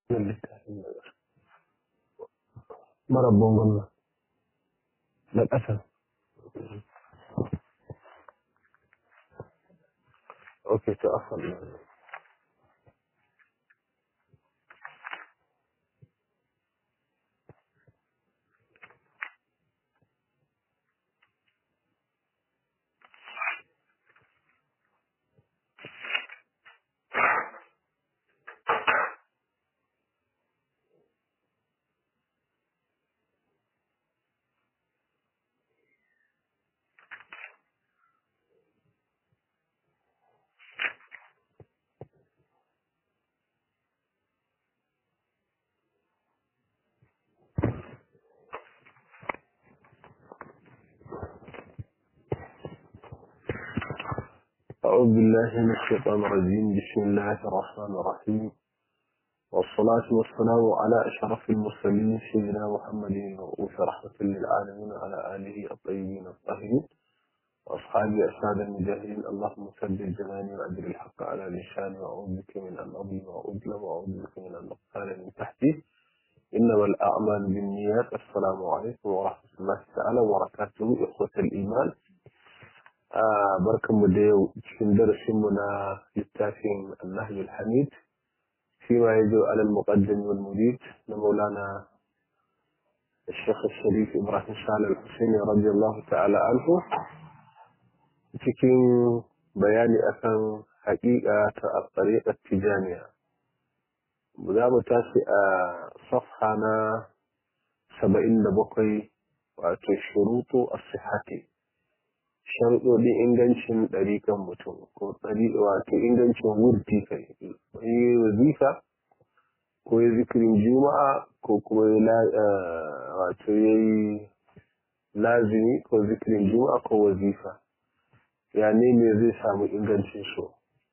مربون والله للأسف. أوكي تأخر. أعوذ بالله من الشيطان الرجيم. بسم الله الرحمن الرحيم، والصلاة والسلام على أشرف المرسلين سيدنا محمد المبعوث رحمة للعالمين على آله الطيبين الطاهرين وأصحابه أسعد المجاهدين. اللهم ثبت جناني وأجر الحق على لساني، وأعوذ بك من أن أضل وأظلم، وأعوذ بك من أن أقتال من تحتي، إنما الأعمال بالنيات. السلام عليكم ورحمة الله تعالى وبركاته إخوة الإيمان. barkanmu da yau cikin darasinmu na littafin Annahyu al-Hamid فيما يجب على المقدم والمريد لمولانا الشيخ الشريف إبراهيم صالح الحسيني رضي الله تعالى عنه، cikin bayani akan haƙiƙa ta at-tariqa at-tijaniyya. Za mu tashi a safha na 77 wato shurutu as-sihhati, sharuɗoɗin ingancin ɗariƙan mutum ko wato ingancin wurdi kai, yi wazifa ko yi zikirin juma'a ko kuma wato ya yi lazimi ko zikirin juma'a ko wazifa, ya ne zai samu ingancin so.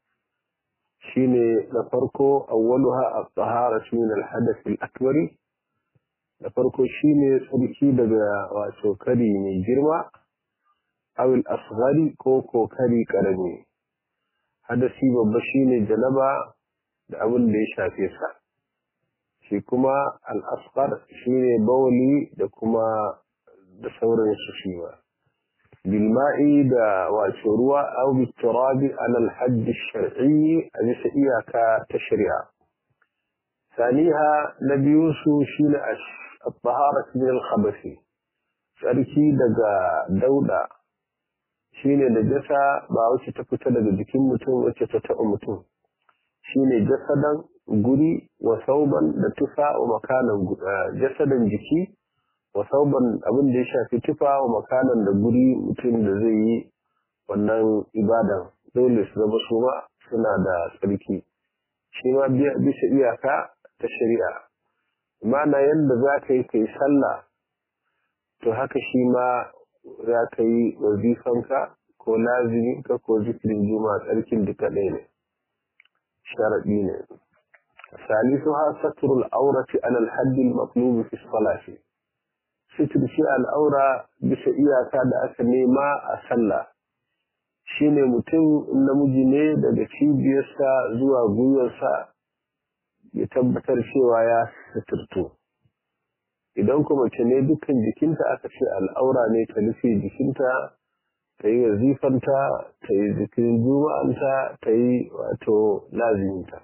shi ne na farko awwaluha at-taharatu min al-hadath al-akbari. da farko shi ne tsarki daga wato kari mai girma, awil asghari ko kokari karami. hadasi babba shine janaba da abin da ya shafe sa, shi kuma al-asghar shine bawli da kuma da sauran su shi ma bilma'i da wato ruwa aw biturabi ala al-hadd ash-shar'i a bisa iyaka ta shari'a. ثانيها نبيوسو شين الطهارة من الخبث، tsarki daga dauda shine da jasa ba wacce ta fita daga jikin mutum wacce ta taɓa mutum, shine jasadan guri wa sauban da tufa wa makanan jasadan jiki wa sauban abin da ya shafi tufa wa makanan da guri mutum da zai yi wannan ibadan dole su zama su ma suna da tsarki. shi ma bisa iyaka ta shari'a, ma'ana yadda za ka yi kai sallah to haka shi ma za ka yi wazifanka ko laziminka ko zikirin juma'a tsarkin duka ɗaya ne, sharaɗi ne. salisu ha saturul aurati alal haddil maqlubi fi salati, suturci al'aura bisa iyaka da aka nema a sallah, shine mutum namiji ne daga cibiyarsa zuwa gwiwarsa ya tabbatar cewa ya suturtu. idan kuma mace ne dukkan jikinta aka ce al'aura ne ta rufe jikinta, ta yi wazifanta, ta yi zikirin juma'anta, ta yi wato laziminta.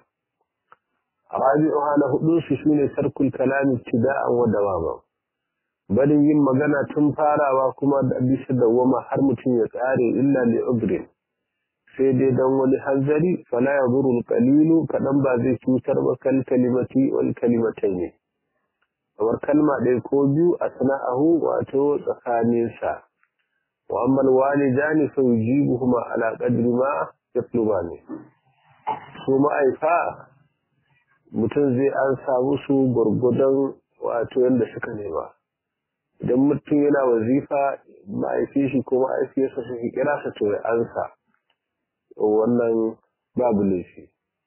rabi'uha na hudu su shine tarkul kalami ibtida'an wa dawaman, barin yin magana tun farawa kuma da bisa dawama har mutum ya tsare, illa li udrin, sai dai dan wani hanzari. fala yadurru al-qalilu, kadan ba zai cutar ba, kal kalimati wal kalimatayn, kamar kalma ɗaya ko biyu a sana'ahu wato tsakaninsa. wa amma alwalidani fa yujibuhuma ala qadri ma yatlubani, su ma'aifa mutum zai an samu su gurgudan wato yanda suka nema. idan mutum yana wazifa ma'aifi shi ko ma'aifiyarsa su kira sa to ya ansa, wannan babu laifi.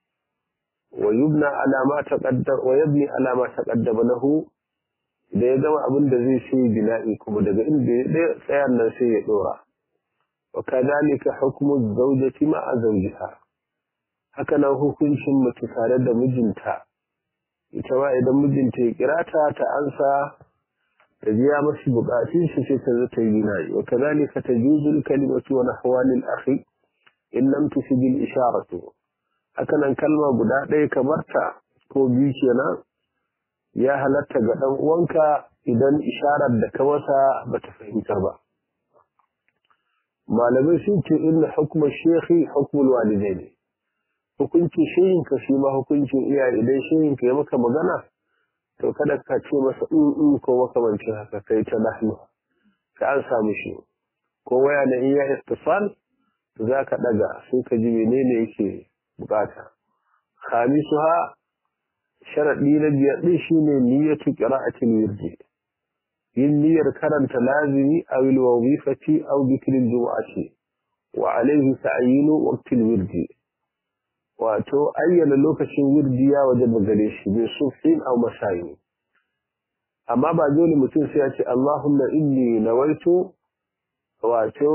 wa yubni ala ma taqaddama lahu, da ya gama abin da zai shi bina'i kuma daga inda ya tsayar nan sai ya dora. wa kadhalika hukmu zawjati ma'a zawjiha, haka nan hukuncin mace tare da mijinta ita ma idan mijinta ya kira ta ansa ta biya masu bukatun shi sai ta zo ta yi nayi wa kadhalika tajuzu al-kalimatu wa nahwan al-akhi in lam tufid al-isharatu haka nan kalma guda ɗaya kamar ta ko biyu kenan ya halatta ga dan uwanka idan isharar da ka masa bata fahimta ba malamai sun ce inna hukma shekhi hukmul walidaini hukuncin shehinka shi ma hukuncin iyaye idan shehinka ya maka magana to kada ka ce masa ko makamancin haka kai ta nahnu ka an samu shi ko waya da iya istifal to za ka daga sai ka ji menene yake bukata khamisuha sharadi na biyar din shine niyyatu qira'atil wirdi yin niyyar karanta lazimi aw al-wazifati aw dhikr al-jumu'ati wa alayhi ta'yinu waqtil wirdi wato ayyana lokacin wirdi ya wajaba gare shi bi sufin aw masayi amma ba dole mutum sai ya ce Allahumma inni nawaitu wato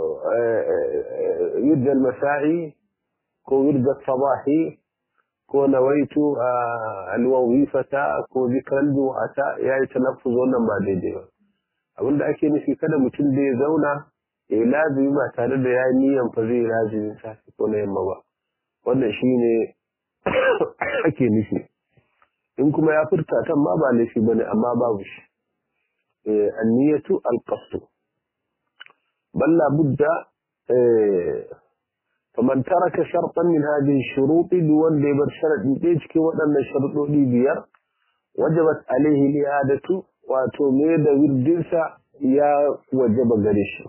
wirda al-masa'i ko wirda al-sabahi ko nawaitu al-wazifata ko dhikr al-jumu'ata yayi talaffuz wannan ba daidai ba abinda ake nufi kada mutum da ya zauna ya lazimi ba tare da ya niyan fa zai lazimi safi ko na yamma ba wannan shine ake nufi in kuma ya furta tan ma ba laifi bane amma babu shi an-niyatu al-qasd balla budda faman taraka shartan min hadhihi ash-shurut duwan da bar sharadi ɗaya cikin waɗannan sharuɗoɗi biyar wajabat alaihi li'adatu wato me da wirdinsa ya wajaba gare shi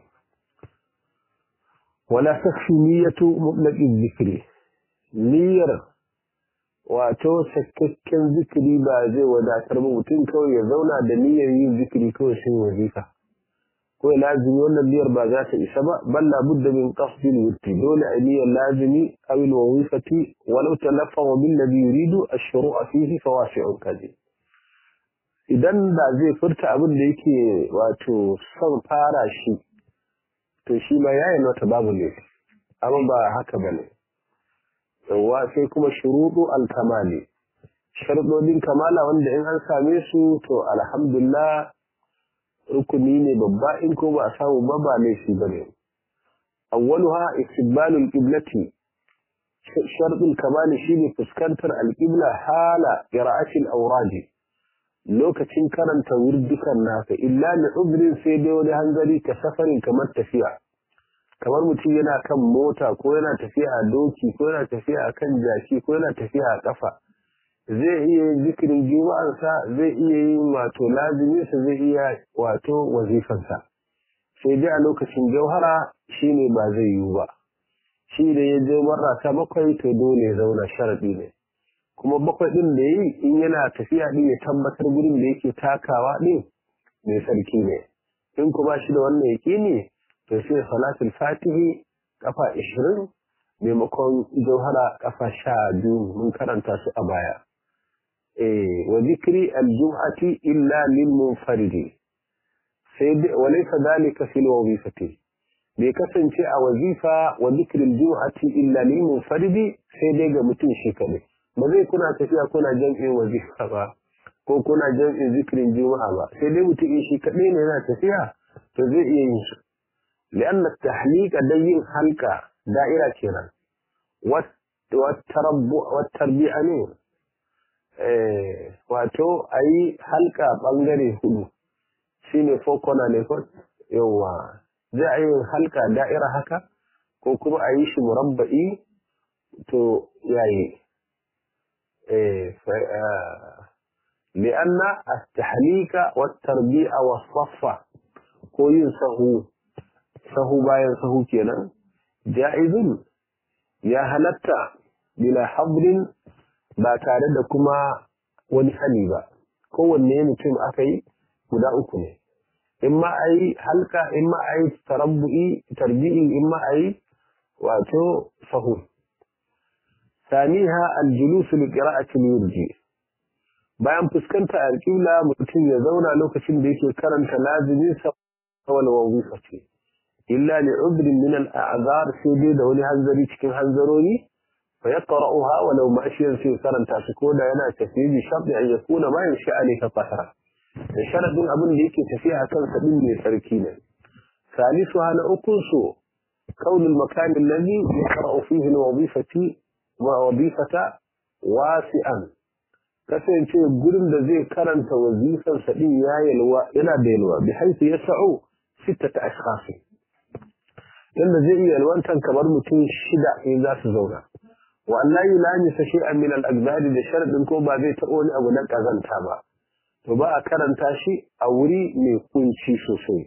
wala takfi niyyatu mutlaqi dhikri niyyar wato sakakken zikiri ba zai wadatar ba mutum kawai ya zauna da niyyar yin zikiri kawai sai wazifa ko lazimi wannan niyyar ba za ta isa ba balla budda min qasdi al-wirdi dole a niyyar lazimi aw al-wazifati walau talaffa bil ladhi yuridu ash-shuru'a fihi fawasi'un kaji idan da zai furta abin da yake wato son fara shi to shi ma yayin wata babu ne amma ba haka bane yawa sai kuma shuruɗu al-kamali sharuɗin kamala wanda in an same su to alhamdulillah rukuni ne babba in ko ba a samu ba ba laifi bane awwaluha istiqbalul qiblati sharuɗul kamali shine fuskantar al-qibla hala qira'atil awradi lokacin karanta wurdukan naka illa li udrin sai dai wani hanzari ka safarin kamar tafiya kamar mutum yana kan mota ko yana tafiya a doki ko yana tafiya a kan jaki ko yana tafiya a kafa zai iya yin zikirin juma'arsa zai iya yin wato laziminsa zai iya wato wazifansa sai dai a lokacin jauhara shine ba zai yiwu ba shi da ya je marra ta bakwai to dole ya zauna sharadi ne kuma bakwai din da yi in yana tafiya din ya tabbatar gurin da yake takawa din mai sarki ne in kuma shi da wannan yaqini to sai salatul fatihi kafa 20 maimakon jauhara kafa 12 mun karanta su a baya wa zikri al-jum'ati illa lil munfaridi sai walaysa dalika fil wazifati bai kasance a wazifa wa zikri al-jum'ati illa lil munfaridi sai dai ga mutum shi kadai ba zai kuna tafiya kuna jam'in wazifa ba ko kuna jam'in zikrin juma'a ba sai dai mutum shi kadai ne yana tafiya to zai iya yin su لأن التحليق دين حلقة دائرة كنا والتربيع نور واتو أي حلقة بانجري هدو سيني فوقنا نفت يوا زي أي حلقة دائرة هكا كوكما أيش مربعي تو يعني لأن التحليق والتربيع والصفة كوين سهو sahu bayan sahu kenan ja'izun ya halatta bila habrin ba tare da kuma wani hali ba kowanne mutum aka yi guda uku ne in ma ayi halka in ma ayi tarbi'i in ma ayi wato sahu saniha aljulus li qira'ati al-wirdi bayan fuskanta alqibla mutum ya zauna lokacin da yake karanta lazimin sa wal wazifati illa li udrin min al-a'zar sai dai da wani hanzari cikin hanzaroni فيقرأها ولو ماشيا في كرنتا سكودا ينا تفيه بشرط أن يكون ما يمشي عليك طهرا الشرط من أبن ليك تفيها كم سبيل تركينا ثالثها نأكنس كون المكان الذي يقرأ فيه الوظيفة واسعا kasance gurin da zai karanta wazifar sa din yana da yalwa bi haifu yas'u sittata ashkhas yanda zai iya yalwantan kamar mutum shida in za su zauna wa Allah yulani sa shay'an min al-aqdar da sharadin ko ba zai taɓo ni abu na kazanta ba to ba a karanta shi a wuri mai kunci sosai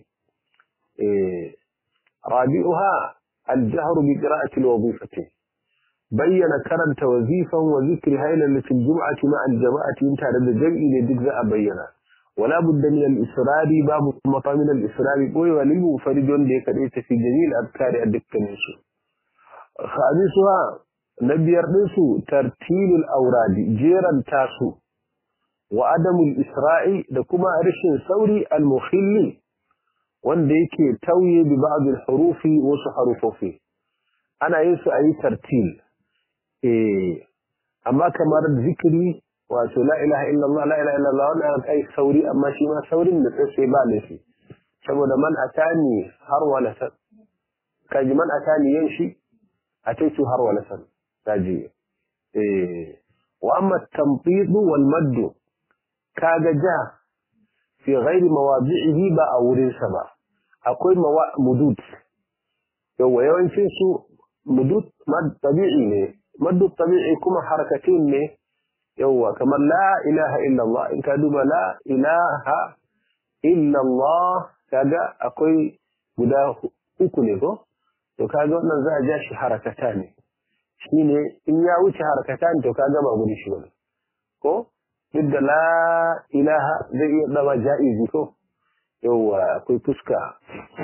rabi'uha al-jahr bi qira'ati al-wazifati bayyana karanta wazifan wa zikri haylalatil jum'ati ma al-jama'ati tare da jam'i ne duk za a bayyana wala budda min al-israri babu mata min al-israri boye wa lil munfarid wanda ya kade ta fi jamil azkari a dukkanin su khamisuha nabiyar din su tartilul awradi jeran tasu wa adamul isra'i da kuma rashin sauri al-mukhilli wanda yake tauye bi ba'd al-hurufi wa su harufofi ana yin su ayi tartil amma kamar zikiri wato la ilaha illallah la ilaha illallah wannan kai sauri amma shi ma saurin da sai ba laifi saboda man atani har wala san kaji man atani yanshi ataitu har wala san kaji wa amma at-tanqid wal madd kaga ja fi ghairi mawadi'ihi ba a wurin sa ba akwai mudud yawancin su mudud mad tabi'i ne مد الطبيعي كما حركتين ne yawa kamar la ilaha illallah in ka duba la ilaha illallah kaga akwai guda uku ne ko to kaga wannan za a ja shi harakata ne shine in ya wuce harakata ne to kaga ba gudu shi bane ko duk da la ilaha zai iya zama ja'izi ko yawa akwai fuska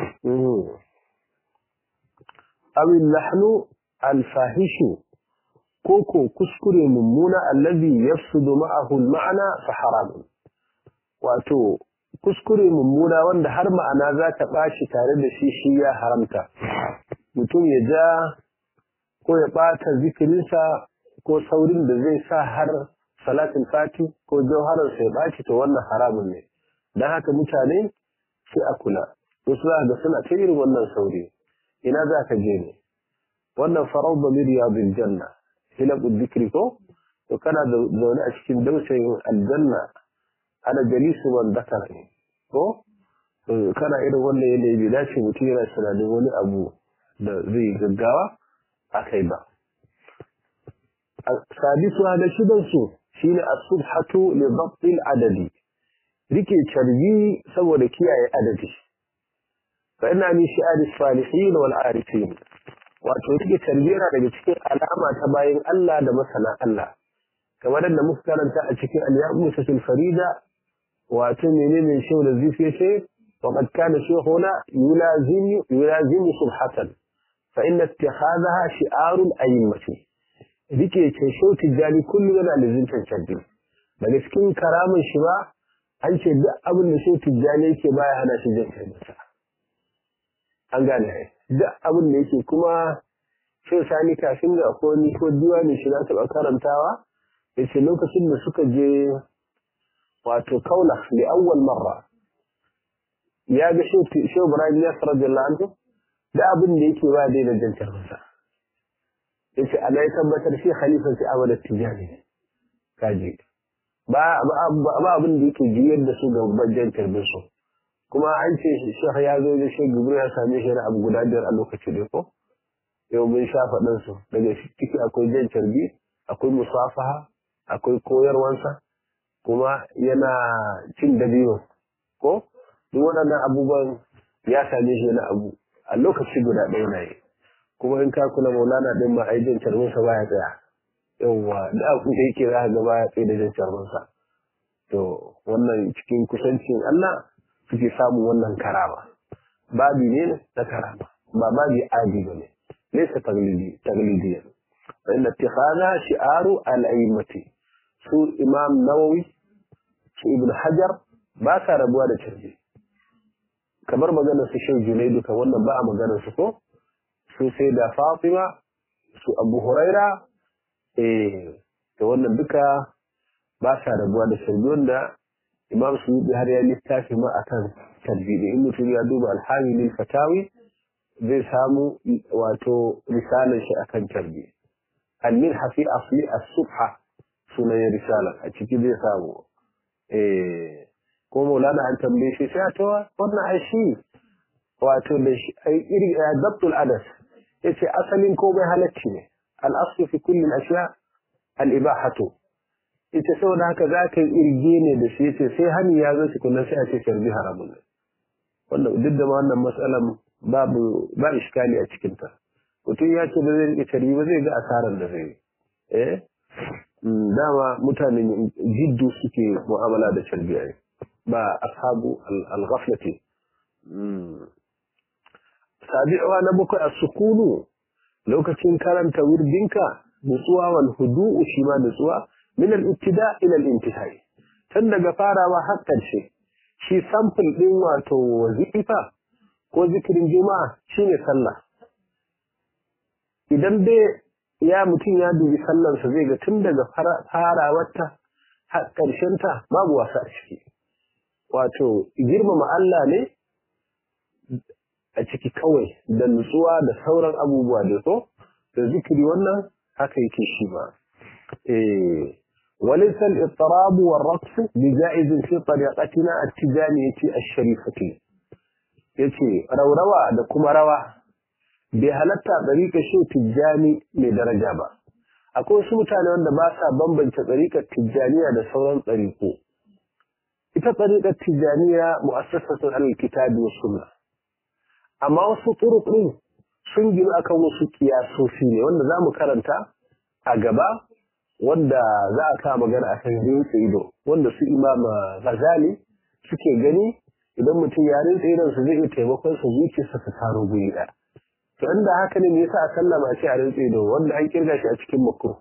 awil lahnu al-fahishu koko kuskure mummuna allazi yafsudu ma'ahu al-ma'na fa haram wato kuskure mummuna wanda har ma'ana za ta bashi tare da shi ya haramta mutum ya ja ko ya bata zikirinsa ko saurin da zai sa har salatul fati ko jawharar sai baci to wannan haramun ne dan haka mutane sai a kula wasu za ga suna ta irin wannan sauri ina za ka je ne wannan farau da riyadil janna hilabu dhikri ko to kana zaune a cikin dausayin aljanna ana jalisu man dakara ne ko kana irin wannan yanayi bai dace mutum yana tunanin wani abu da zai gaggawa akai ba sadisu da shidan su shine as-subhatu li dhabt al-adadi rike charbi saboda kiyaye adadi fa inna min shi'ar as-salihin wal 'arifin wato rike charbi yana daga cikin alama ta bayin Allah da masana Allah kamar da muka karanta a cikin al-yaqusatul farida wato menene shehu da zifi ce wa qad kana shaykhuna yulazimu subhatan fa inna ittikhadaha shi'arul a'immati rike ce shehu tijani kullu yana lizintan charbi daga cikin karamin shi ba an ce duk abin da shehu tijani yake baya hana shi jin karbinsa an gane duk abin da yake kuma sai sani kafin ga ko ni ko diwani shi na taɓa karantawa yace lokacin da suka je wato kaula li awwal marra ya ga shehu Ibrahim ya radiyallahu anhu da abin da yake ba dai da jantar masa yace Allah ya tabbatar shi khalifan sai Ahmad Tijani kaji ba abin da yake jiyar da su ga babban jantar su kuma an ce shehu ya zo da shehu Gibri ya same shi da abu guda biyar a lokaci da ko yau mun sha faɗin su daga ciki akwai jan carbi akwai musafaha akwai koyarwansa kuma yana cin dabiyo ko duk waɗannan abubuwan ya same shi na abu a lokaci guda ɗaya na yi kuma in ka kula maulana ɗin ma ai jan carbinsa ba ya tsaya yawwa da abu da yake za ga ba ya tsaye da jan carbinsa to wannan cikin kusancin Allah suke samun wannan karama babi ne na karama ba babi adi ba ne laysa taglidiyan fa inna ittikhadha shi'aru al-a'immati su imam nawawi su ibn hajar ba sa rabuwa da tarbi kamar maganar su shehu junaidu kan wannan ba a maganar su ko su sai da fatima su abu huraira to wannan duka ba sa rabuwa da sharbi wanda Imam Suyuti har ya littafi ma akan tarbiyyar in mutum ya duba alhamilin fatawi zai samu wato risalar shi akan tarbiyya al-minha fi asli as-subha sunan risala a ciki zai samu ko Maulana an tambaye shi sai to wannan ai shi wato da shi ai iri dabtul adas yace asalin komai halacci ne al-aslu fi kulli al-ashya al-ibahatu ita saboda haka za ka yi irge ne da shi yace sai hani ya zo shi kullum sai a ce sharbi haramun ne wannan duk da wannan matsalan ba iskali a cikin ta mutum ya ce ba zai rike sharbi ba zai ga asaran da zai dama mutanen jiddu suke mu'amala da sharbi ai ba ashabu al-ghaflati sabi'u na bakwai as-sukunu lokacin karanta wirdinka nutsuwa wal hudu'u shi ma nutsuwa min al-ibtida ila al-intihai tun daga farawa har ƙarshe shi sample din wato wazifa ko zikirin juma'a shine sallah idan dai ya mutum ya dubi sallar sa zai ga tun daga farawar ta har ƙarshen ta babu wasa a ciki wato girmama Allah ne a ciki kawai da nutsuwa da sauran abubuwa da so da zikiri wannan haka yake shi ba وليس الاضطراب والرقص بجائز في طريقتنا التجانية الشريفة yace raurawa da kuma rawa bai halatta dariƙar shi tijani mai daraja ba akwai wasu mutane wanda ba sa bambance dariƙar tijaniya da sauran dariƙo ita dariƙar tijaniya mu'assasatun al-kitabi was sunnah amma wasu turuqin sun gina akan wasu kiyasofi ne wanda zamu karanta a gaba wanda za a kawo magana a kan rinsa ido wanda su Imam Ghazali suke gani idan mutum ya rinsa idon su zai iya taimakon sa zuciyarsa ta taro guri ɗaya to inda haka ne me yasa a sallama ce a rinsa ido wanda an kirga shi a cikin makruh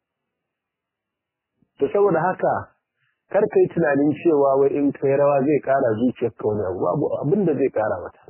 to saboda haka kar kai tunanin cewa wai in kai rawa zai kara zuciyarka wani abu abin da zai kara mata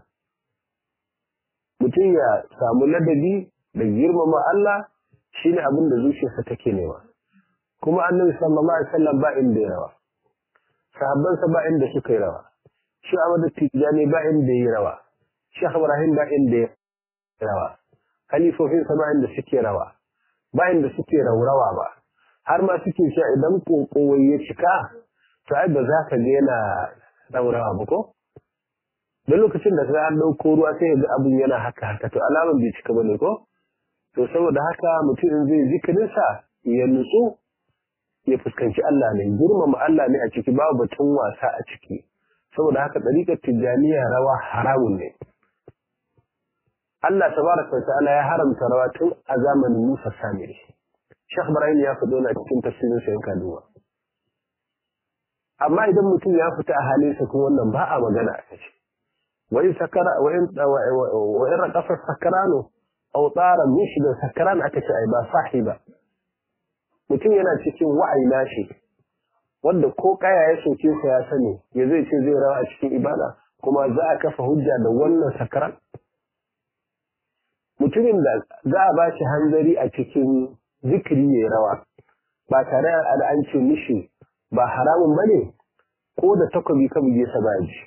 mutum ya samu ladabi da girmama Allah shine abin da zuciyarsa take nema kuma annabi sallallahu alaihi wasallam ba inda ya rawa sahabbansa ba inda suka yi rawa shi Ahmad Tijani ba inda ya rawa Sheikh Ibrahim ba inda ya rawa khalifofin sa ba inda suke rawa ba inda suke raurawa ba har ma suke cewa idan kokowai ya cika to ai ba za ka ga yana raurawa ba ko da lokacin da ka an dauko ruwa sai ga abun yana haka haka to alaman bai cika bane ko to saboda haka mutum zai zikirin sa ya nutsu ya fuskanci Allah ne girmama Allah ne a ciki babu batun wasa a ciki saboda haka dariƙar tijaniya rawa haramun ne Allah tabaraka wa ta'ala ya haramta rawa tun a zamanin Musa Samiri Sheikh Ibrahim ya fado na cikin tafsirin sa yanka duwa amma idan mutum ya fita a halin sa kuma wannan ba a magana a kai wa in sakara wa in raqasa sakarano aw tara mushda sakaran aka ce ai ba sahiba mutum yana cikin wa'ayi nashi wanda ko kaya ya soke sa ya sani ya zai ce zai rawa a cikin ibada kuma za a kafa hujja da wannan sakaran mutumin da za a bashi hanzari a cikin zikiri ya rawa ba tare da an ce mishi ba haramun bane ko da takobi ka buge sa ba ji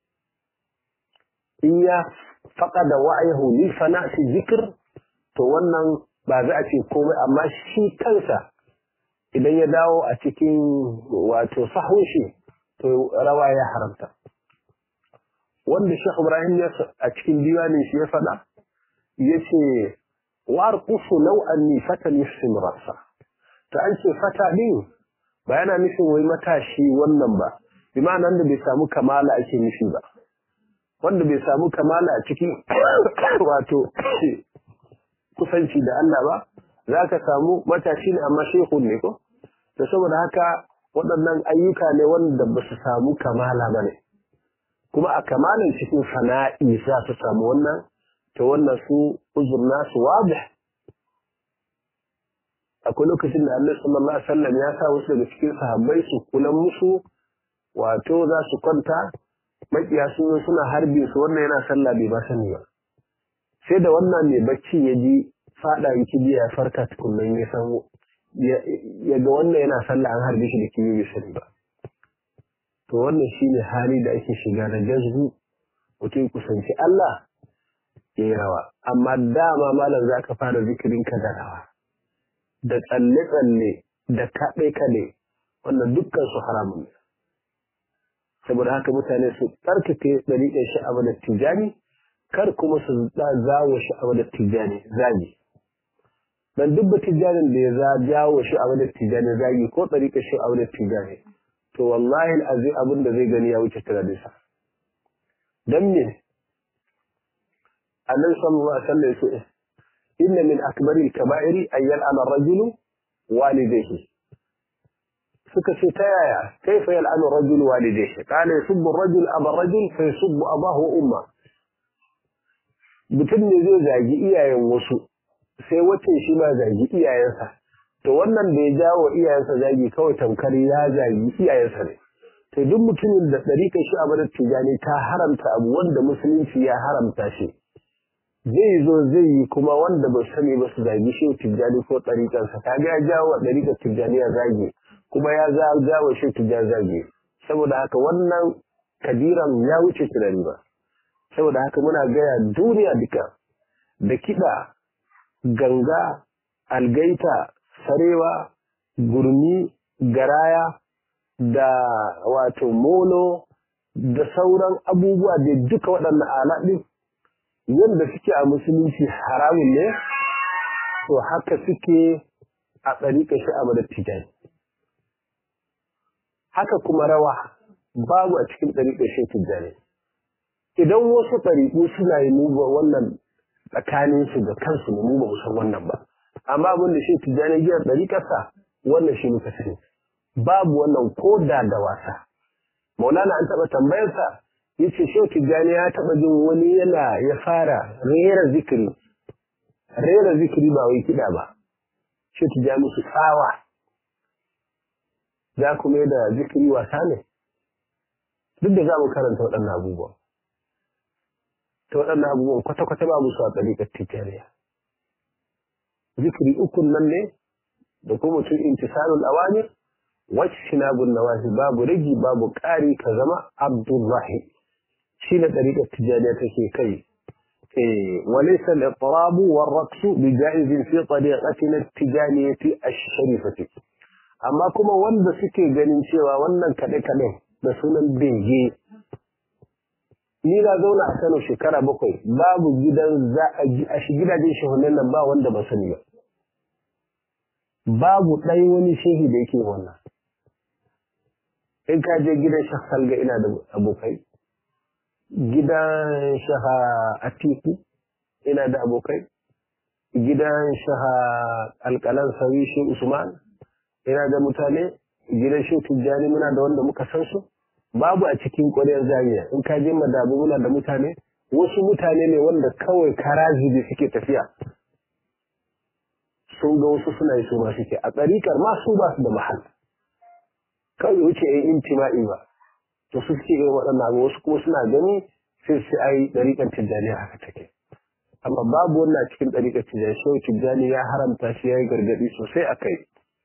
in ya faqada wa'ayahu li fana'ti zikr to wannan ba za a ce komai amma shi kansa idan ya dawo a cikin wato sahun shi to rawa ya haramta wanda Sheikh Ibrahim ya a cikin diwanin shi ya fada yace warqusu law anni fatan yuhsin rasa to an ce fata din ba yana nufin wai matashi wannan ba bi ma'ana da bai samu kamala ake nufi ba wanda bai samu kamala a cikin wato kusanci da Allah ba zaka samu matashi ne amma shehu ne ko to saboda haka waɗannan ayyuka ne wanda ba su samu kamala ba ne kuma a kamalan cikin fana'i za su samu wannan to wannan su uzur nasu wadih akwai lokacin da Allah sallallahu alaihi wasallam ya sa wasu daga cikin sahabbai su kula musu wato za su kwanta makiya sun zo suna harbi su wannan yana sallah bai ba sani ba sai da wannan mai bacci ya ji fada yake biya ya farka tukunnan ya san ya ga wannan yana sallah an harbe shi da kiyo bai sani ba. To wannan shine hali da ake shiga da jazbu, mutum kusanci Allah ya yi rawa. Amma dama malam za ka fara zikirin ka da rawa, da tsalle-tsalle, da kaɗe-kaɗe, wannan dukkan su haramun ne. Saboda haka mutane su tsarkake ɗariƙar sha'awa da tijani, kar kuma su zawo sha'awa da tijani zagi. Dan duk da tijanin da ya jawo sha'awa da tijani zagi ko ɗariƙar sha'awa da tijani, to wallahi al'azim abin da zai gani ya wuce tunaninsa. Dan me? Annabi sallallahu alaihi wasallam ya ce inna min akbari al-kaba'iri an yal'ana ar-rajulu walidayhi. suka ce ta yaya kaifa yal'anu ar-rajulu walidayhi? Qala yusubbu ar-rajulu aba ar-rajul fa yusubbu abahu wa umma. Mutum ne zai zagi iyayen wasu, sai wace shi ma zagi iyayensa. To wannan da ya jawo iyayensa zagi kawai tamkar ya zagi iyayensa ne. To duk mutumin da ɗariƙar shi a madar tijani ta haramta abu wanda musulunci ya haramta shi, zai zo zai yi kuma wanda ba sani ba su zagi shi tijani ko ɗariƙarsa, ta ga ya jawo ɗariƙar tijani ya zagi, kuma ya jawo shi tijani zagi. Saboda haka wannan kadiran ya wuce tunani ba. Saboda haka muna gaya duniya duka da kiɗa, ganga, algaita, sarewa, gurmi, garaya, da wato molo da sauran abubuwa da duka waɗannan alaɗin yadda suke a musulunci haramun ne, to haka suke a ɗariƙar sha'awa da tijani. Haka kuma rawa babu a cikin ɗariƙar shi tijani. Idan wasu ɗariƙu suna yi mu wannan tsakaninsu da kansu ne, mu ba mu san wannan ba. Amma abin da shi tijani giyar ɗariƙarsa wannan shi muka sani. Babu wannan ko da wasa. Maulana an taɓa tambayarsa, ya ce Shehu Tijjani ya taɓa jin wani ya fara rera zikiri ba wai kiɗa ba. Shehu Tijjani musu tsawa, za ku mai da zikiri wasa ne? Duk da za mu karanta waɗannan abubuwan. Ta waɗannan abubuwan kwata-kwata ba musu a ɗariƙar Tijjaniya. Zikiri ukun nan ne, da kuma mutum intisarul awamir, wajtinabun nawahi, babu rigi babu ƙari, ka zama Abdullahi. Shi ne ɗariƙar Tijjaniya take kai. وليس الإطراب والرقص بجائز في طريقتنا التجانية الشريفة. أما كما wanda suke ganin cewa wannan kaɗe-kaɗe da sunan bege, ni na zauna a Kano shekara 7, babu gidan gidajen shehunan nan ba wanda ba sani ba. Babu ɗaya wani shehi da yake wannan. In ka je gidan Sheikh Salga ina da abokai, gidan Sheikh Atiku ina da abokai, gidan Sheikh Alƙalan Sawi Sheikh Usman ina da mutane, gidan Sheikh Tijjani muna da wanda muka san su. Babu a cikin ƙwariyar Zaria. In ka je Madabu muna da mutane, wasu mutane ne wanda kawai karazibi suke tafiya. Sun ga wasu suna yi su ma suke a tsarikar ma su ba su da mahal, kawai wuce yin intima'i ba. To su suke yin waɗannan abu, wasu kuma suna gani sai su ai ɗariƙar Tijjani haka take. Amma babu wannan cikin ɗariƙar Tijjani. Shehu Tijjani ya haramta shi, ya yi gargaɗi sosai a kai.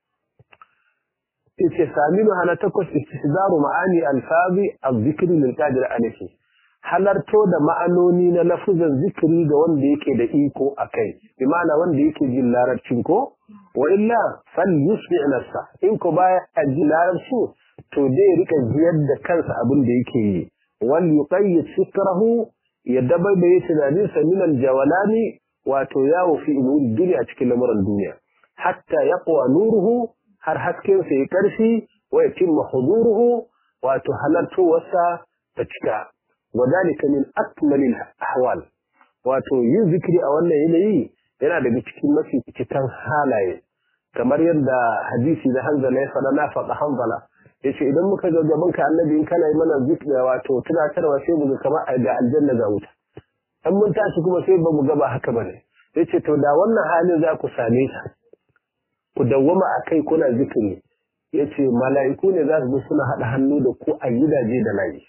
Yace saminu hana takwas istihdaru ma'ani alfazi az-zikri lil qadir alayhi. Halarto da ma'anoni na lafuzan zikiri ga wanda yake da iko akai, bi ma'ana wanda yake jin larabcin ko, wa illa fal yusmi nafsa. In ko baya jin larabci to dai rika jiyar da kansa abin da yake yi. Wal yuqayyid fikrahu, ya dabaibaye tunaninsa min al-jawalani, wato yawo fi umuri duniya, cikin lamuran duniya, hatta yaqwa nuruhu, har haskensa ya karfi, wa yatimma huduruhu, wato halartowarsa ta cika. Wadalika min akmalil ahwal, wato yin zikiri a wannan yanayi yana daga cikin mafi cikin halaye, kamar yadda hadisi da Hanzala ya faɗa, na faɗa Hanzala yace idan muka ga gaban ka Annabi, in kana yi mana zikiri wato tunatarwa, sai mu ga kamar da aljanna ga wuta. an mun tashi kuma sai ba mu gaba haka bane. Yace to da wannan halin za ku same ta, ku dawwama akai kuna zikiri, yace mala'iku ne za su suna hada hannu da ku a gidaje da layi.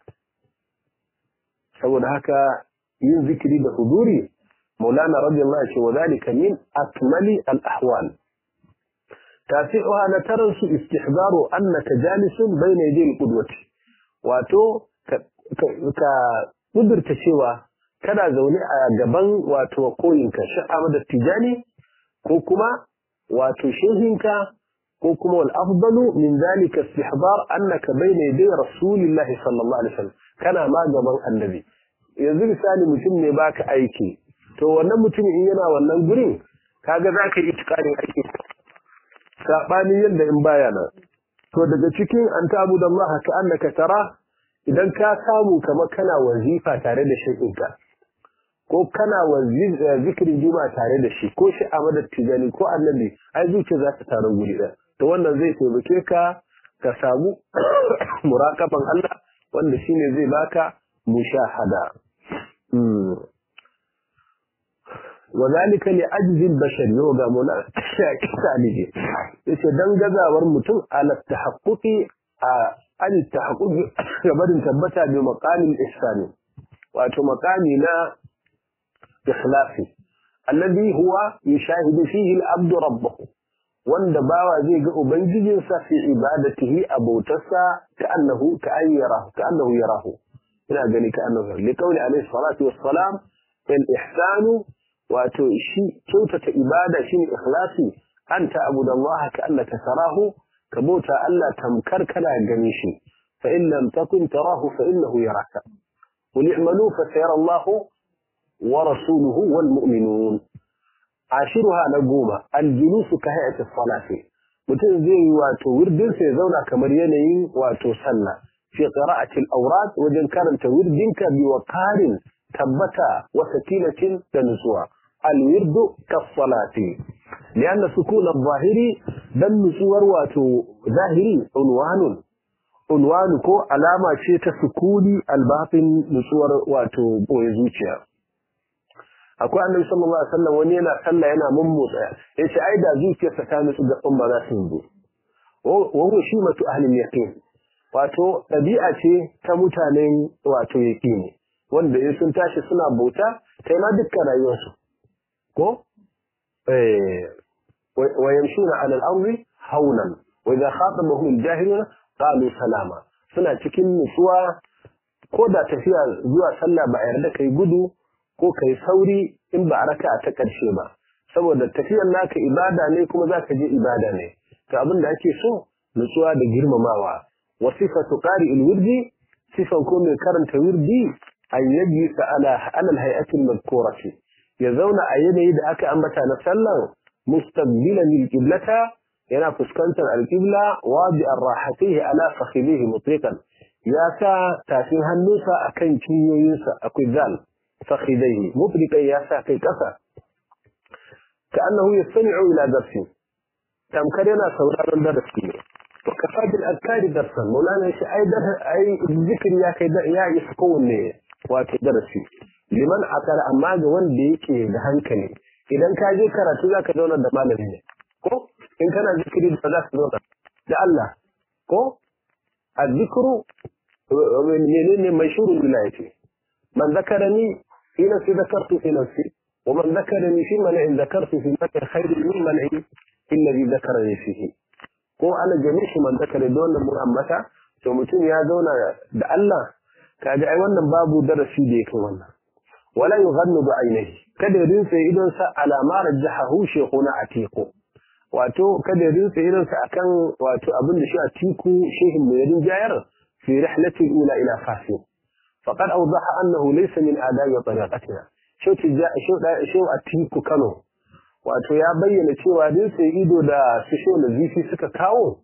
Saboda haka yin zikiri da huduri, Maulana radiyallahu anhu wa zalika min akmali al-ahwal. تاسعها نترس استحضار أنك جالس بين يدي القدوة واتو كقدر تشوى كذا زوني أجبان واتو قوينك شيخ أحمد التجاني كوكما واتو شيخينك كوكما والأفضل من ذلك استحضار أنك بين يدي رسول الله صلى الله عليه وسلم كان ما جبان النبي يزيل ثاني متن باك أيكي تو wannan mutumin in yana wannan gurin kaga zaka yi tikarin aiki sabani yanda in baya nan to daga cikin an ta'budallaha ka annaka tara idan ka samu kamar kana wazifa tare da shekinka ko kana zikirin juma'a tare da shi ko shi Ahmad Tijani ko annabi ai zuciya za ta taro guri ɗaya to wannan zai taimake ka ka samu muraqaban Allah wanda shine zai baka mushahada وذلك لأجز البشر يوغا منا كسالي yace dan gazawar mutum ala tahaqquqi an tahaqquq gabarin tabbata bi maqamil ihsani wato maqami na ikhlasi alladhi huwa yushahidu fihi al-abd rabbahu wanda bawa zai ga ubangijinsa fi ibadatihi abautarsa ka'annahu yarahu ina gani ka'annahu li qawli alayhi salatu wassalam al-ihsanu wato shi kyautata ibada shine ikhlasi anta abudallaha ka'annaka tarahu ka bauta Allah tamkar kana gani shi fa in lam takun tarahu fa innahu yaraka qul i'malu fa sayara Allahu wa rasuluhu wal mu'minun ashiruha naguma al-julus ka hay'ati as-salati mutum zai yi wato wirdin sai zauna kamar yanayin wato sallah fi qira'ati al-awrad wajen karanta wirdinka bi waqarin tabbata wa sakinatin da nutsuwa الورد كالصلاة لأن سكون الظاهر دم صور واتو ظاهري عنوان كو علامة شيء سكون الباطن نصور واتو بويزوشيا أكو النبي صلى الله عليه وسلم ونينا صلى هنا مموت إيش أيضا زوجيا سكانت أم لا سنبو وهو شيمة أهل اليقين واتو طبيعة كمتانين واتو يقيني wanda in sun tashi suna bauta kai ma dukkan rayuwarsu ko ويمشون على الأرض هونا وإذا خاطبهم الجاهلون قالوا سلاما suna cikin nutsuwa ko da tafiya zuwa sallah ba yarda kai gudu ko kai sauri in ba raka ta karshe ba saboda tafiyar naka ibada ne kuma zaka je ibada ne to abin da ake so nutsuwa da girmamawa wasifatu qari'il wirdi sifan ko mai karanta wirdi an yaji ala al-hay'ati al-madhkurati ya zauna a yanayi da aka ambata na sallan mustaqbilan lil-qiblata yana fuskantar al-qibla wadi ar-rahatihi ala fakhidhihi mutliqan ya sa tafin hannunsa akan cinyoyinsa akwai zal fakhidhihi mutliqan ya sa kai kasa ka'annahu yastami'u ila darsi tamkar yana sauraron darasi ne wa kafabil azkari darsan maulana shi ai zikri ya kai ya yi kowanne wato darasi liman akala amma ga wanda yake da hankali idan ka je karatu zaka zauna da malami ne ko in kana zikiri da za ka zauna da Allah ko azzikru menene mashhurul wilayati man zakarani fi nafsi zakartu fi nafsi wa man zakarani fi mala'in zakartu fi mala'in khairun min mala'in alladhi zakarani fihi ko ana jami'i man zakara da wannan mu'ammata to mutum ya zauna da Allah kaga ai wannan babu darasi da yake wannan wala yughannu bi ainihi kada rinsa idon sa alama rajahu shaykhuna atiqu wato kada rinsa idon sa akan wato abin da shi atiku shehin mai rinjayar fi rihlati ila ila fasi faqad awdaha annahu laysa min adabi tariqatina shi atiku Kano wato ya bayyana cewa rinsa ido da su shi nazifi suka kawo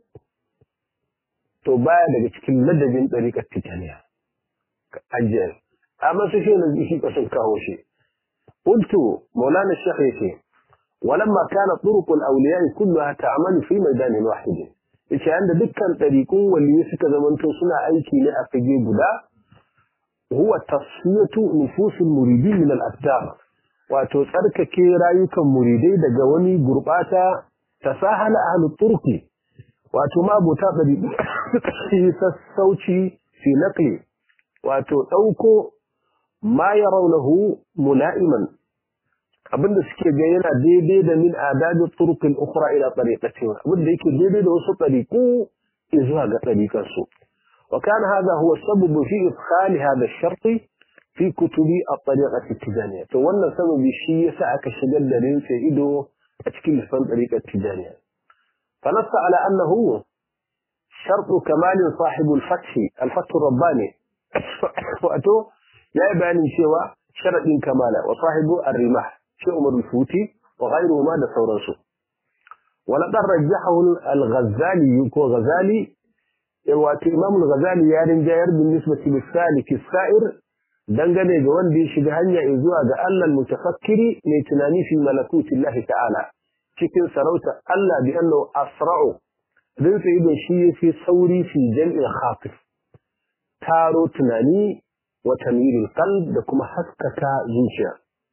to baya daga cikin ladabin tariqat tijaniya ajiyar amma su shi nazifi sun kawo shi قلت مولانا الشيخ يتي ولما كانت طرق الأولياء كلها تعمل في ميدان واحد يتي عند دكا طريقون واللي يسك زمنتو سنة أيكي لأفجي بدا هو تصفية نفوس المريدين من الأبدار وتسألك كي رايك مريدي دقواني قرباتا تساهل أهل الطرق وتما بتابد في الصوتي في نقل وتوكو ما يرونه ملائما abinda suke ga yana daidai da min adabi turuq al-ukhra ila tariqati abinda yake daidai da wasu tariqu zuwa ga tariqar su wa kana hadha huwa sababu fi idkhal hadha ash-shart fi kutubi at-tariqati at-tijaniyya to wannan sababi shi yasa aka shigar da rinse ido a cikin lisan tariqat tijaniya fa nassa ala annahu shart kamal sahib al-fath al-fath ar-rabbani wato ya bayanin cewa sharadin kamala wa sahibu ar-rimah shi Umar al-Futi wa ghayruhuma da sauransu wala dan rajahu al-Ghazali ko Ghazali wato Imam al-Ghazali ya rinjayar bin nisbati lis-salik as-sa'ir dangane ga wanda ya shiga hanya zuwa ga Allah mutafakkiri mai tunani fi malakuti Allah ta'ala cikin sarauta Allah bi annahu asra'u din sai da shi yafi sauri fi jam'il khatif taro tunani wa tanwirul qalb da kuma haskaka zuciya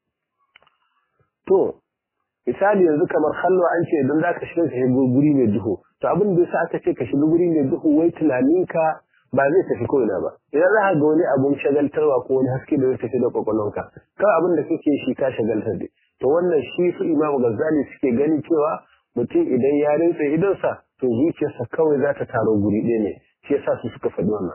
to misali yanzu kamar halwa an ce idan zaka shiga guri mai duhu to abin da yasa aka ce ka shiga guri mai duhu wai tunaninka ba zai tafi ko ina ba idan za ka ga wani abun shagaltarwa ko wani haske da zai tafi da kwakwalwanka kawai abin da kake shi ka shagaltar da to wannan shi su Imam Ghazali suke gani cewa mutum idan ya rinsa idonsa to zuciyarsa kawai za ta taro guri ɗaya ne shi yasa su suka faɗi wannan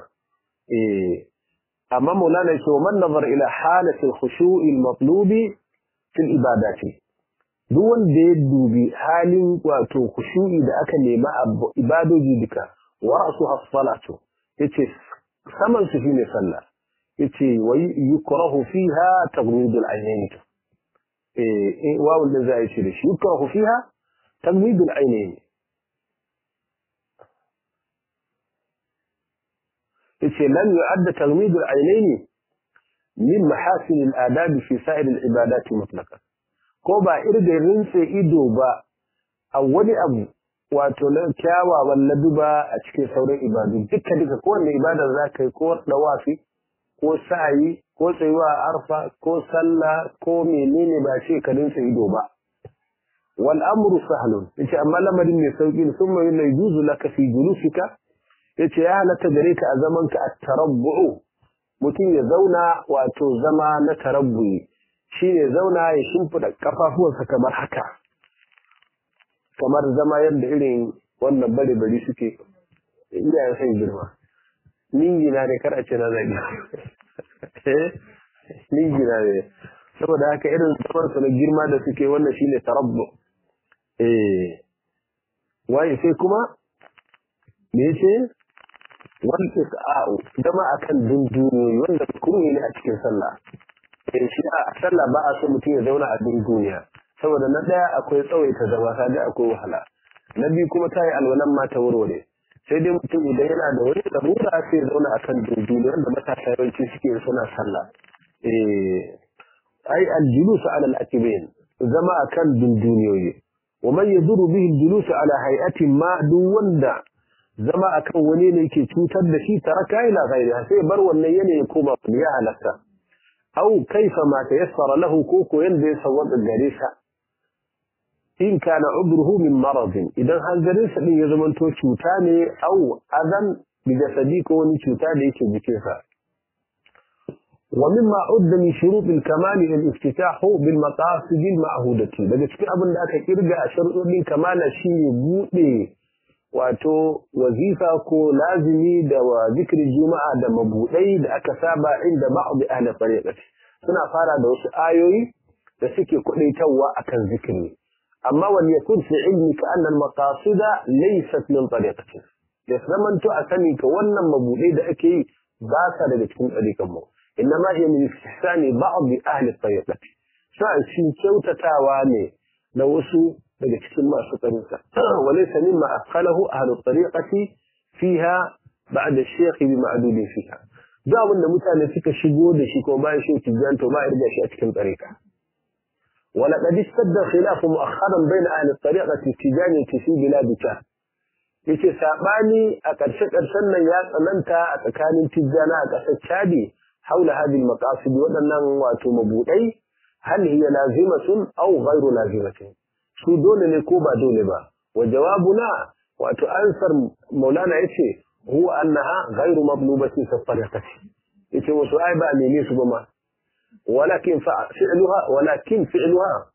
amma Maulana ya ce wa man nazar ila halatil khushu'i al-matlubi fil ibadati duk wanda ya dubi halin wato khushu'i da aka nema a ibadoji duka wa ra'suha as-salatu yace saman su shine sallah yace wai yukrahu fiha tagmidul aynayn wawun da zai ce shi yukrahu fiha tagmidul aynayn yace lam yu'adda tagmidul aynayn min mahasin al-adab fi sa'ir al-ibadat mutlaqan ko ba irga rinse ido ba a wani abu wato na kyawawan laduba a cikin sauran ibadu duka kowanne ibada za ka yi ko dawafi ko sa'ayi ko tsayuwa a arfa ko sallah ko menene ba ce ka rinsa ido ba wal amru sahlun yace amma lamarin mai sauki ne sun mai yuzu laka fi julusika yace ya halatta gare ka a zaman ka at-tarabbu mutum ya zauna wato zama na tarabbu shine zauna ya shimfida kafafuwansa kamar haka kamar zama yadda irin wannan bare-bari suke ina ya san girma ningina ne kar a ce na zagi ningina ne saboda haka irin zaman su na girma da suke wannan shine tarabbu waye sai kuma me yace wal iqa'u dama akan dunduniyoyi wanda kurmi ne a cikin sallah shi a sallah ba a so mutum ya zauna a duniya saboda na daya akwai tsawaita zama kaga akwai wahala na biyu kuma tayi alwalan ma ta warware sai dai mutum idan yana da wani larura sai ya zauna akan dunduniyoyi wanda matasa yawanci suke suna sallah ai aljulus ala al-akibain zama akan dunduniyoyi wa man yaduru bihi aljulus ala hay'atin ma duk wanda zama akan wani ne yake cutar da shi taraka ila ghairi sai bar wannan yanayi koma ya halatta au kaifa ma tayassara lahu koko yanda ya sawwada gare sa in kana udruhu min marad idan hanzarin sa din ya zamanto cuta ne au adan bi jasadi ko wani cuta da yake jikin sa wa mimma udda min shurut al-kamal al-iftitah bil maqasid al-ma'hudati daga cikin abin da aka kirga a sharuɗin kamala shine bude wato wazifa ko lazimi da wa zikri juma'a da mabudai da aka saba inda ba'd ahli tariqati suna fara da wasu ayoyi da suke kudaitawa akan zikri amma wal yakun fi ilmika anna al maqasida laysat min tariqati da zamanto a sani ka wannan mabudai da ake yi ba sa daga cikin tariqan mu inma hiya min istihsani ba'd ahli tariqati sai shi kyautatawa ne da wasu daga cikin masu tariqa walaysa mimma asqalahu ahli tariqati fiha ba'da ash-shaykh bi ma'dud fiha da wanda mutane suka shigo da shi ko bayan shi tijanto ba irga shi a cikin tariqa wala qad istadda khilaf mu'akhkharan bayna ahli tariqati tijani fi biladika yace sabani a karshen nan ya tsananta a tsakanin tijana a kasar Chadi haula hadhihi al-maqasid wadannan wato mabudai hal hiya lazimatun aw ghayru lazimatin su dole ne ko ba dole ba wa jawabuna wato ansar maulana yace huwa annaha ghayru mablubatin fi tariqati yace wasu ai ba ne su ba ma walakin fi'luha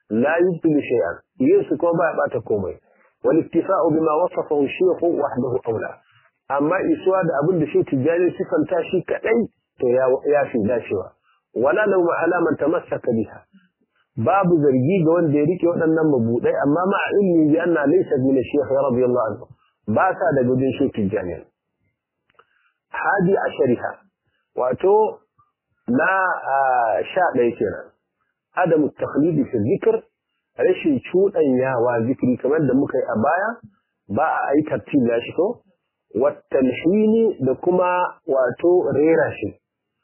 la yubtilu shay'an yin su ko ba ya bata komai wal iktifa'u bima wasafahu shaykh wahdahu aula amma isuwa da abin da shi tijani sifanta shi kadai to ya fi dacewa wala law ala man tamassaka biha babu zargi ga wanda ya rike waɗannan mabudai amma ma ilmi bi anna laysa min shaykh radiyallahu anhu ba sa da gudun shi tijani hadi ashariha wato na 11 kenan adamu takhlidi fi dhikr rashin cudanyawa zikri kamar da muka yi a baya ba a yi tartib ya shi ko والتلحين لكما واتو ريراشي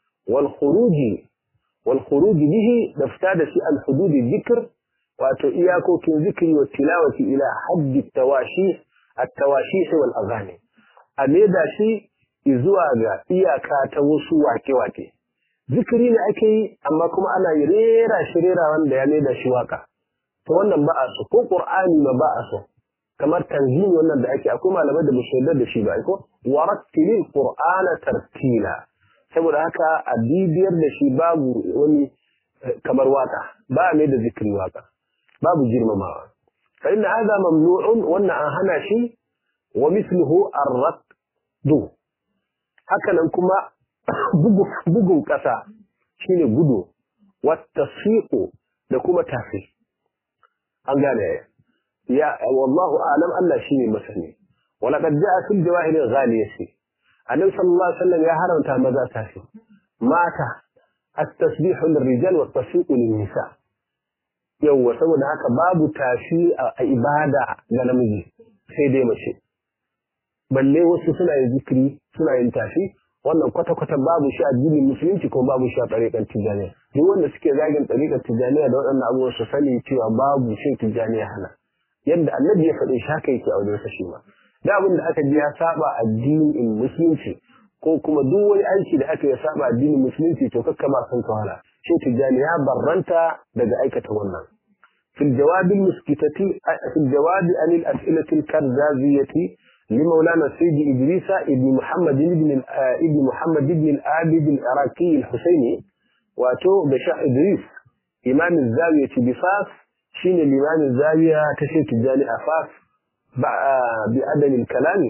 والخروج به نفتاد في الحدود الذكر واتو إياكو كن ذكري والتلاوة إلى حد التواشيح والأغاني أميدا شيء إزواغا إياكا توسو واكي ذكري لأكي أما كما أنا يريرا شريرا وان ديانيدا شواكا فوانا بأسو كو قرآني ما بأسو kamar tanzimi wannan da ake akwai malamai da musulmai da shi ba ko warattilil qur'ana tartila saboda haka a bibiyar da shi babu wani kamar waka ba mai da zikri waka babu girmamawa fa inna hadha mamnu'un wannan an hana shi wa mithluhu ar-raqdu haka nan kuma bugun kasa shine gudu wa tasfiqu da kuma tafi an gane يا والله أعلم أن شيء مسني ولقد جاء في الجواهر الغالية النبي صلى الله عليه وسلم يا هرم تامذا تاسي مات التسبيح للرجال والتصفيق للنساء يو سوى هناك باب تاشي عبادة لنمجي سيدي مشي بل ليه وسنا يذكري سنا ينتاشي wannan kwata-kwata babu shi addinin musulunci ko babu shi a tariƙar tijaniya duk wanda suke zagin tariƙar tijaniya da waɗannan abubuwan su sani cewa babu shi tijaniya hana yadda annabi ya faɗi shi haka yake a wajen sa shi ma da abin da aka ji ya saba addinin musulunci ko kuma duk wani aiki da aka ya saba addinin musulunci to kakka ba san kawala shi tijani ya barranta daga aikata wannan fil jawabi muskitati fil jawabi anil as'ilati al-karzaziyati li maulana sayyid idrisa ibn muhammad ibn al-abid al-iraqi al-husaini wato da sha idris imam az-zawiyati bi fas shine limamin zawiya ta shi tijani a fas bi adalin kalami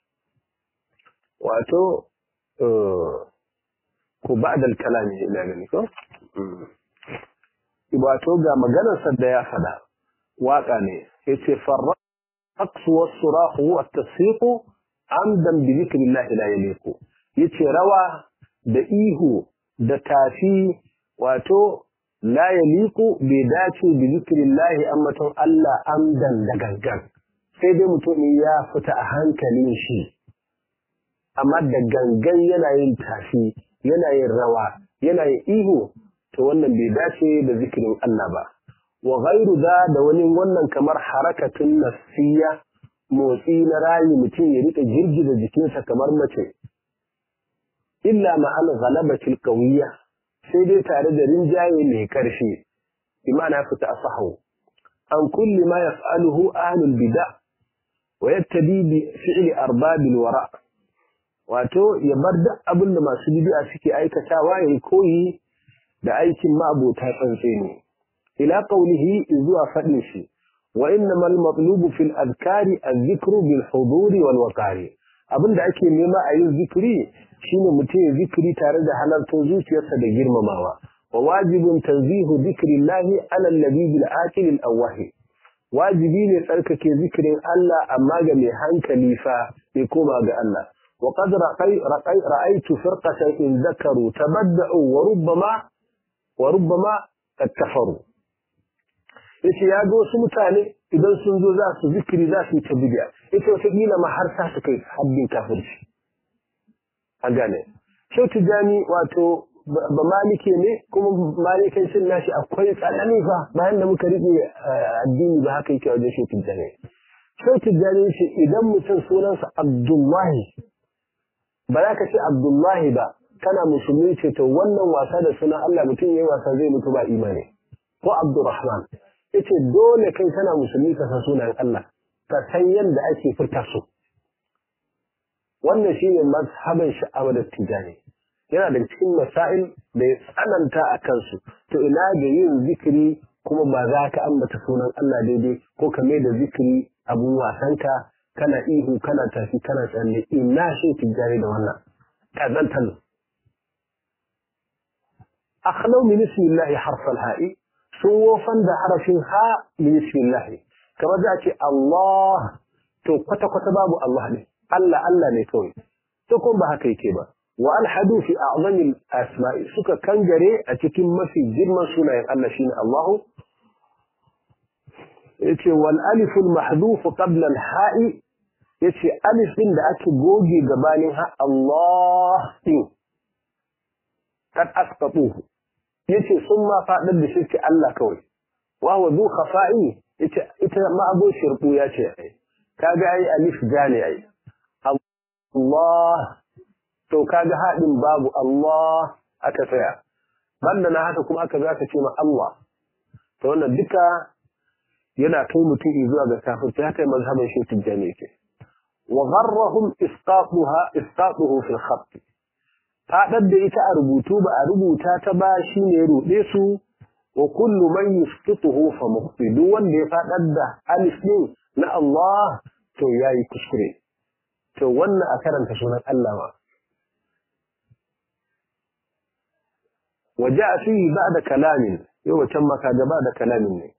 wato ko ba'dal kalami ina gani ko wato ga maganar sa da ya fada waka ne yace farraqs was-surah wa at-tasfiq amdan bi dhikrillah la yaliqu yace rawa da ihu da tafi wato la yaliqu bi dace bi zikrillah ammatun Allah amdan da gangan sai dai mutum ya fita a hankalin shi amma da gangan yana yin tafi yana yin rawa yana yin ihu to wannan bai dace da zikirin Allah ba wa ghairu da wani wannan kamar harakatun nafsiyya motsi na rayi mutum ya rika girgiza jikinsa kamar mace illa ma'al ghalabatil qawiyya sai dai tare da rinjaye mai ƙarfi imana fita a sahu an kulli ma yaf'aluhu ahlul bid'a wa yattabi bi fi'li arbabil wara wato ya bar duk abin da masu bid'a suke aikatawa yayi koyi da aikin ma'abota tsantseni ila qawlihi zuwa fadin shi wa innamal matlubu fil adhkari adh-dhikru bil huduri wal waqari abinda ake nema a yin zikiri shine mutum ya zikiri tare da halartar zuciyarsa da girmamawa wa wajibun tanzihu zikrillahi ala alladhi bil aqil al awwahi wajibi ne tsarkake zikirin Allah amma ga mai hankali fa bai koma ga Allah wa qad ra'aytu firqatan in zakaru tabadda'u wa rubbama qad kafaru yace ya ga wasu mutane idan sun zo za su zikiri za su yi ta bid'a ita wata kila ma har sa su kai haddin kafirci a gane Shehu Tijani wato ba malike ne kuma malikancin nashi akwai tsanani fa bayan da muka rike addini ba haka yake wajen Shehu Tijani Shehu Tijani shi idan mutum sunansa Abdullahi ba za ka ce Abdullahi ba kana musulmi ce to wannan wasa da sunan Allah mutum yayi wasa zai mutu ba imani ko Abdurrahman yace dole kai kana musulmi ka san sunan Allah ka san yadda ake furta su wannan shine mazhaban sha'awar Tijani yana da cikin masail da ya tsananta a kansu to ina ga yin zikiri kuma ba za ka ambata sunan Allah daidai ko ka mai da zikiri abun wasanka kana ihu kana tafi kana tsalle ina shi tijjani da wannan kazantan akhlau min ismillah harf al-ha'i sun wofan da harafin ha min ismillah kamar da ce Allah to kwata kwata babu Allah ne Allah ne kawai to kuma ba haka yake ba wa alhadu fi a'zami al-asma'i suka kangare a cikin mafi girman sunayen Allah shine Allah yace wal alif al-mahdhuf qabla al-ha'i yace alif din da ake goge gabanin ha Allah din kad asqatuhu yace sun ma fadar da shi Allah kawai wa huwa du khafa'i yace ita ma abu shirku yace kaga ai alif jani ai Allah to kaga hadin babu Allah aka tsaya banda na haka kuma aka zaka ce ma Allah to wannan duka yana kai mutum zuwa ga kafirci haka mazhabin shi tijani yake wa gharrahum isqatuhu fi al-khatt fadar da ita a rubutu ba a rubuta ta ba shine ya rude su wa kullu man yusqituhu fa muqtidu wanda ya fadar da alif din na Allah to yayi kuskure to wannan a karanta sunan Allah ma waja fihi ba'da kalamin yau can maka gaba da kalamin ne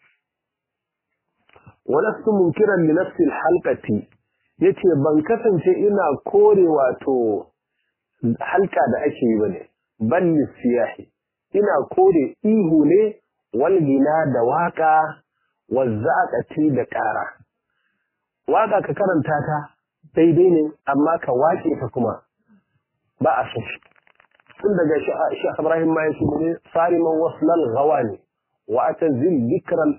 walastu munkiran li nafsi alhalqati yace ban kasance ina kore wato halka da ake yi bane bal siyahi ina kore ihu ne wal gina da waka wazzaqati da ƙara waka ka karanta ta daidai ne amma ka wace ta kuma ba a so tun daga Sheikh Ibrahim ma yake ne sariman waslal ghawani wa atazil dhikral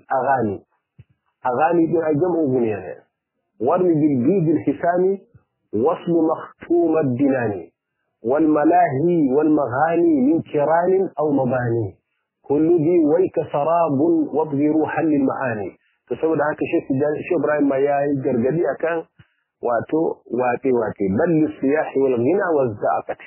aghani din ajamu guniya ne warmi bil bid al hisani wasl makhtum ad dinani wal malahi wal maghani min kiran aw mabani kullu di wayka sarabun wabdi ruhan lil maani to saboda haka Sheikh Ibrahim ma yayi gargadi akan wato waƙe bal siyahi wal ghina waz zaqati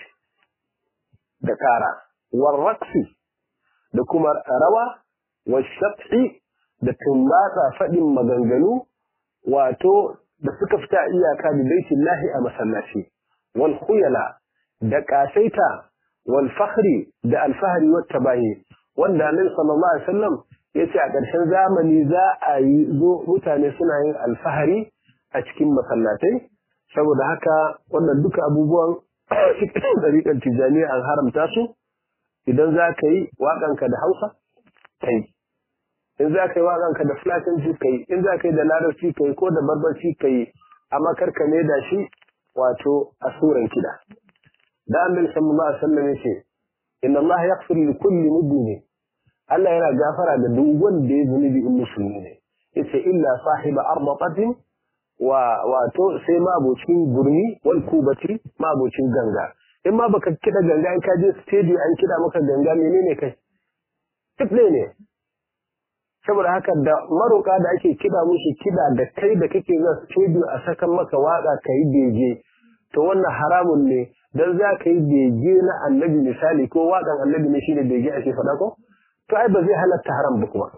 da kara wal raqsi da kuma rawa wal shathi da tumbata fadin maganganu wato da suka fita iyaka da baitullahi a masallaci wal khuyala da kasaita wal fakhri da al fahri wat tabahi wanda Annabi sallallahu alaihi wasallam yace a ƙarshen zamani za a yi zo mutane suna yin alfahari a cikin masallatai saboda haka wannan duka abubuwan cikin dariƙar tijaniya an haramta su idan za ka yi waƙanka da Hausa kai in za ka yi waƙanka da Fulatanci kai in za ka yi da Larabci kai ko da Barbarci kai amma karka ne da shi wato a suran kida da Annabi sallallahu alaihi wasallam yace inna Allah yaghfiru li kulli mudmin Allah yana gafara da duk wanda ya zunubi in musulmi ne yace illa sahiba arbatatin wato sai mabocin gurmi wal kubati mabocin ganga in ma baka kida ganga in ka je stadium an kida maka ganga menene kai tifle ne saboda haka da maroka da ake kida musu kida da kai da kake zuwa stadium a sakan maka waka kai bege to wannan haramun ne dan za ka yi bege na annabi misali ko wakan annabi ne shine bege ake faɗa ko to ai ba zai halatta haram ba kuma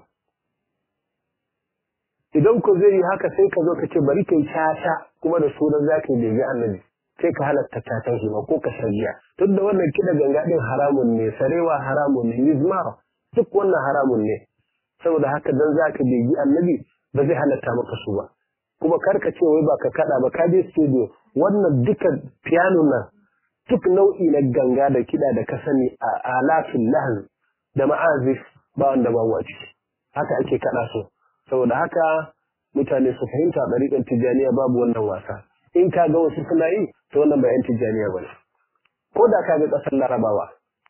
idan ko zai yi haka sai ka zo ka ce bari kai shasha kuma da sunan zaka yi bege annabi sai ka halatta tatan shi ba ko ka shagiya duk da wannan kida ganga din haramun ne sarewa haramun ne mizmar duk wannan haramun ne saboda haka dan zaka bege annabi ba zai halatta maka su ba kuma karka ce wai ba ka kada ba ka je studio wannan duka piano nan duk nau'i na ganga da kida da ka sani a alatul lahz da ma'azif ba wanda ba wace haka ake kada su saboda haka mutane su fahimta dariƙar tijaniya babu wannan wasa in ka ga wasu suna yi to wannan ba yan tijaniya ba ne ko da ka ga ƙasar larabawa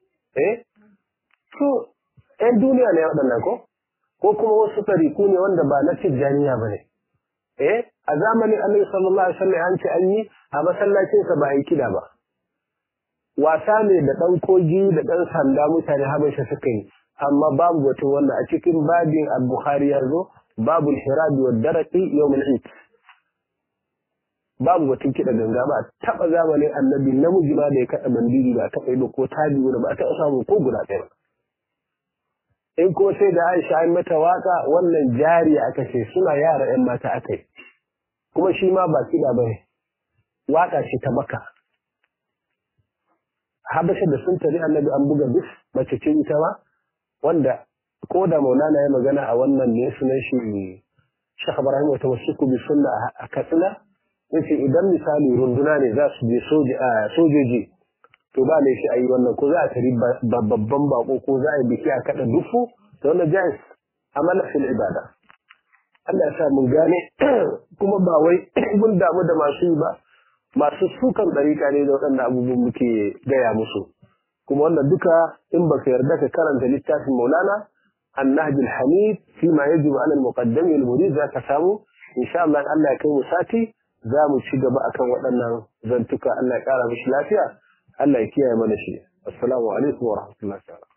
to yan duniya ne waɗannan ko kuma wasu tariku ne wanda ba na tijaniya ba ne a zamanin annabi sallallahu alaihi wasallam an ce an yi a masallacin sa ba a yi kida ba wasa ne da ɗan kogi da ɗan sanda mutane habasha suka yi amma babu wata wannan a cikin babin al-bukhari yanzu babul hirab wa daraqi yawm al-eid babu wata kida ganga ba taba zamanin annabi namiji ba da ya kada bandiri ba ta kai ba ko tabi ba ta samu ko guda ɗaya in ko sai da Aisha an mata waka wannan jariya aka ce suna yara ƴan mata akai kuma shi ma ba kida bane waka ce ta Makka Habasha da sun tare Annabi an buga bis mace ce ita ma wanda ko da Maulana ya magana a wannan ne sunan shi Sheikh Ibrahim wata wasu bi sunna a Katsina yace idan misali runduna ne za su je sojoji to ba ne shi ayi wannan ko za a tari babban bako ko za a yi biki a kada dufu to wannan jais amala fil ibada Allah ya sa mun gane kuma ba wai mun damu da masu yi ba masu sukan dariƙa ne da waɗannan abubuwan muke gaya musu kuma wannan duka in ba ka yarda ka karanta littafin Maulana النهج الحميد فيما يجب على المقدم والمريد ذاك سامو إن شاء الله الله يكون ساتي ذا مشيغ بقى كان ودنا زنتك الله يقرا مش لافيا الله يكيه من شيء السلام عليكم ورحمه الله تعالى